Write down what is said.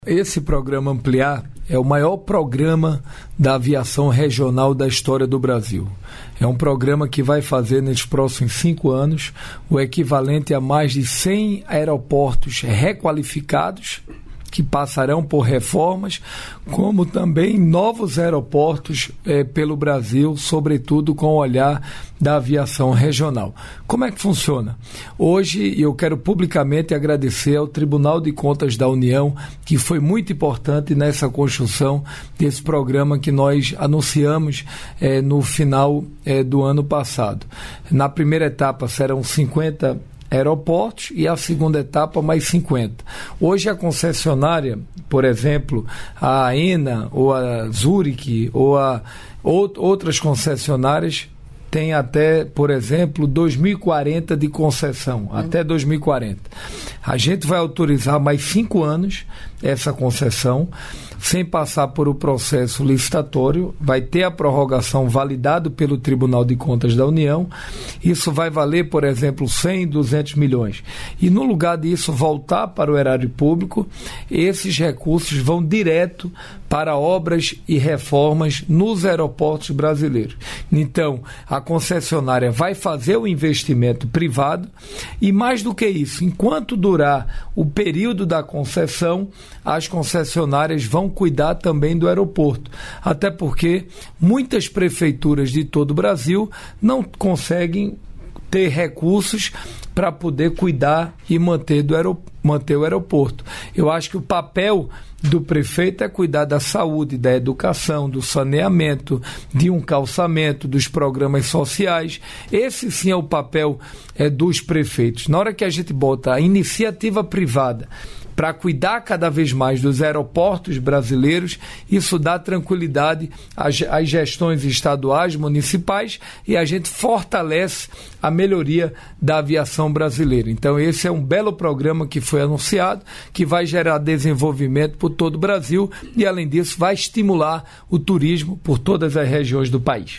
Esse programa Ampliar é o maior programa da aviação regional da história do Brasil. É um programa que vai fazer nos próximos 5 anos o equivalente a mais de 100 aeroportos requalificados, que passarão por reformas, como também novos aeroportos pelo Brasil, sobretudo com o olhar da aviação regional. Como é que funciona? Hoje eu quero publicamente agradecer ao Tribunal de Contas da União, que foi muito importante nessa construção desse programa que nós anunciamos no final do ano passado. Na primeira etapa serão 50 aeroportos e a segunda etapa mais 50. Hoje a concessionária, por exemplo, a AENA ou a Zurich ou outras concessionárias tem até, por exemplo, 2040 de concessão, até 2040. A gente vai autorizar mais 5 anos essa concessão, sem passar por o processo licitatório, vai ter a prorrogação validado pelo Tribunal de Contas da União. Isso vai valer, por exemplo, 100, 200 milhões. E no lugar disso voltar para o erário público, esses recursos vão direto para obras e reformas nos aeroportos brasileiros. Então, a concessionária vai fazer o investimento privado e, mais do que isso, enquanto durar o período da concessão, as concessionárias vão cuidar também do aeroporto. Até porque muitas prefeituras de todo o Brasil não conseguem ter recursos para poder cuidar e manter o aeroporto. Eu acho que o papel do prefeito é cuidar da saúde, da educação, do saneamento, de um calçamento, dos programas sociais. Esse sim é o papel dos prefeitos. Na hora que a gente bota a iniciativa privada para cuidar cada vez mais dos aeroportos brasileiros, isso dá tranquilidade às gestões estaduais, municipais, e a gente fortalece a melhoria da aviação brasileira. Então esse é um belo programa que foi anunciado, que vai gerar desenvolvimento por todo o Brasil e, além disso, vai estimular o turismo por todas as regiões do país.